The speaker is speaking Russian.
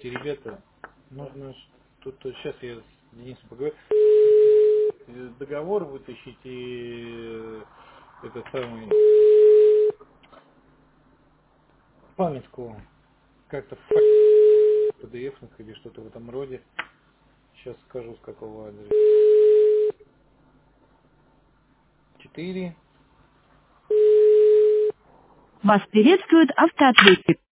Слушайте, ребята, нужно тут сейчас я с Денисом поговорю. Договор вытащить и это самый памятку как-то в PDF или что-то в этом роде. Сейчас скажу, с какого адреса. 4. Вас приветствует автоответчик.